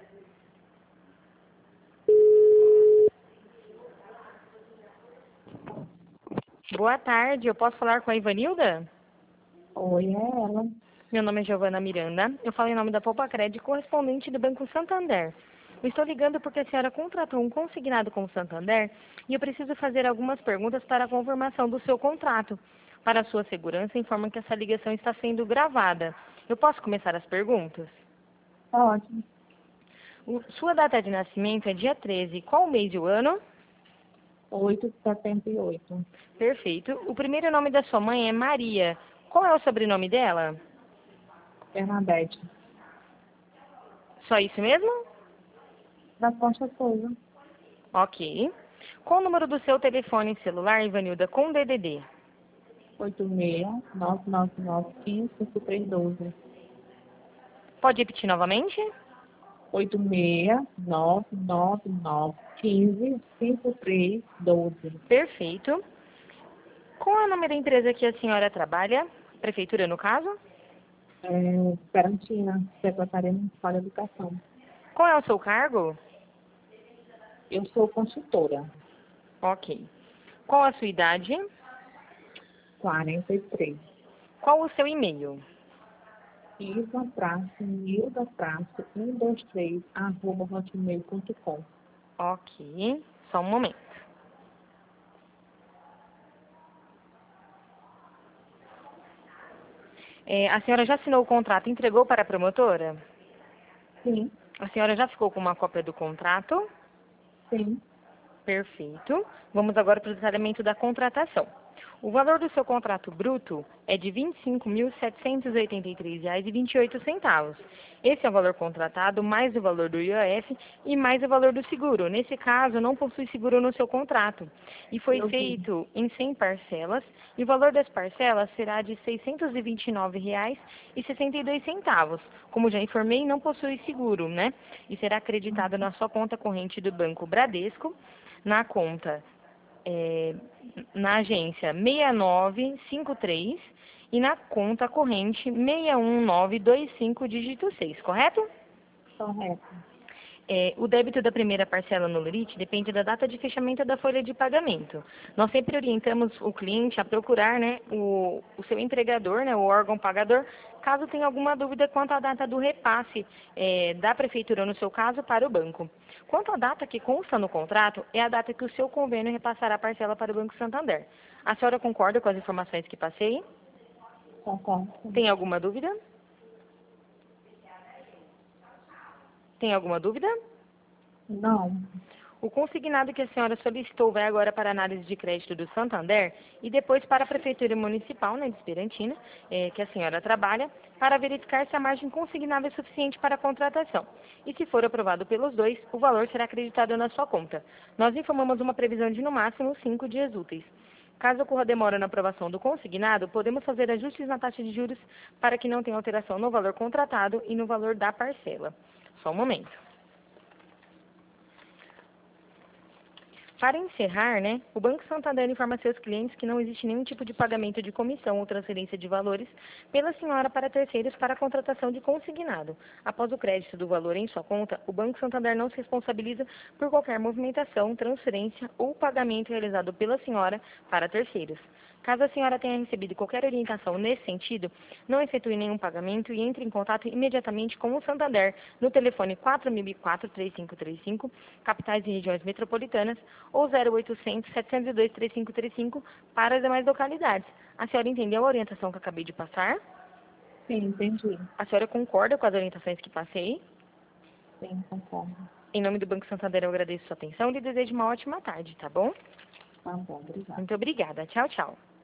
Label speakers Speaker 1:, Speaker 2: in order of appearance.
Speaker 1: Boa tarde, eu posso falar com a Ivanilda?
Speaker 2: Oi, é ela.
Speaker 1: Meu nome é Giovana Miranda, eu falo em nome da Poupa-Cred, correspondente do Banco Santander. Eu estou ligando porque a senhora contratou um consignado com o Santander e eu preciso fazer algumas perguntas para a confirmação do seu contrato. Para a sua segurança, informo que essa ligação está sendo gravada. Eu posso começar as perguntas?
Speaker 2: Ótimo.
Speaker 1: Sua data de nascimento é dia 13. Qual o mês e o ano?
Speaker 2: 8,78.
Speaker 1: Perfeito. O primeiro nome da sua mãe é Maria. Qual é o sobrenome dela?
Speaker 2: Bernadette.
Speaker 1: Só isso mesmo?
Speaker 2: Da Costa Souza.
Speaker 1: Ok. Qual o número do seu telefone celular, Ivanilda, com DDD?
Speaker 2: 86-999-15-5312.
Speaker 1: Pode repetir novamente?
Speaker 2: 86-999-15-5312.
Speaker 1: Perfeito. Qual é o nome da empresa que a senhora trabalha? Prefeitura, no caso?
Speaker 2: Garantina, Secretaria Municipal de Educação.
Speaker 1: Qual é o seu cargo?
Speaker 2: Eu sou consultora.
Speaker 1: Ok. Qual a sua idade?
Speaker 2: 43.
Speaker 1: Qual o seu e-mail?
Speaker 2: Isa-milda-123@hotmail.com.
Speaker 1: Ok. Só um momento. A senhora já assinou o contrato e entregou para a promotora?
Speaker 2: Sim,
Speaker 1: A senhora já ficou com uma cópia do contrato?
Speaker 2: sim.
Speaker 1: Perfeito. Vamos agora para o detalhamento da contratação. O valor do seu contrato bruto é de R$ 25.783,28. Esse é o valor contratado, mais o valor do IOF e mais o valor do seguro. Nesse caso, não possui seguro no seu contrato. E foi
Speaker 2: Eu vi.
Speaker 1: feito em 100 parcelas, e o valor das parcelas será de R$ 629,62. Como já informei, não possui seguro, né? E será acreditado na sua conta corrente do Banco Bradesco, na conta, na agência 6953 e na conta corrente 61925, dígito 6, correto?
Speaker 2: Correto.
Speaker 1: O débito da primeira parcela no LURIT depende da data de fechamento da folha de pagamento. Nós sempre orientamos o cliente a procurar, né, o seu entregador, né, o órgão pagador, caso tenha alguma dúvida quanto à data do repasse da prefeitura, no seu caso, para o banco. Quanto à data que consta no contrato, é a data que o seu convênio repassará a parcela para o Banco Santander. A senhora concorda com as informações que passei?
Speaker 2: Concordo.
Speaker 1: Tem alguma dúvida? Tem alguma dúvida?
Speaker 2: Não.
Speaker 1: O consignado que a senhora solicitou vai agora para a análise de crédito do Santander e depois para a Prefeitura Municipal, né, de Esperantina, que a senhora trabalha, para verificar se a margem consignada é suficiente para a contratação. E se for aprovado pelos dois, o valor será acreditado na sua conta. Nós informamos uma previsão de no máximo 5 dias úteis. Caso ocorra demora na aprovação do consignado, podemos fazer ajustes na taxa de juros para que não tenha alteração no valor contratado e no valor da parcela. Só um momento. Para encerrar, né, o Banco Santander informa a seus clientes que não existe nenhum tipo de pagamento de comissão ou transferência de valores pela senhora para terceiros para a contratação de consignado. Após o crédito do valor em sua conta, o Banco Santander não se responsabiliza por qualquer movimentação, transferência ou pagamento realizado pela senhora para terceiros. Caso a senhora tenha recebido qualquer orientação nesse sentido, não efetue nenhum pagamento e entre em contato imediatamente com o Santander no telefone 4004-3535, capitais e regiões metropolitanas, ou 0800-702-3535 para as demais localidades. A senhora entendeu a orientação que eu acabei de passar?
Speaker 2: Sim, entendi.
Speaker 1: A senhora concorda com as orientações que passei?
Speaker 2: Sim, concordo.
Speaker 1: Em nome do Banco Santander, eu agradeço sua atenção e lhe desejo uma ótima tarde, tá bom?
Speaker 2: Tá bom, obrigada.
Speaker 1: Muito obrigada. Tchau, tchau.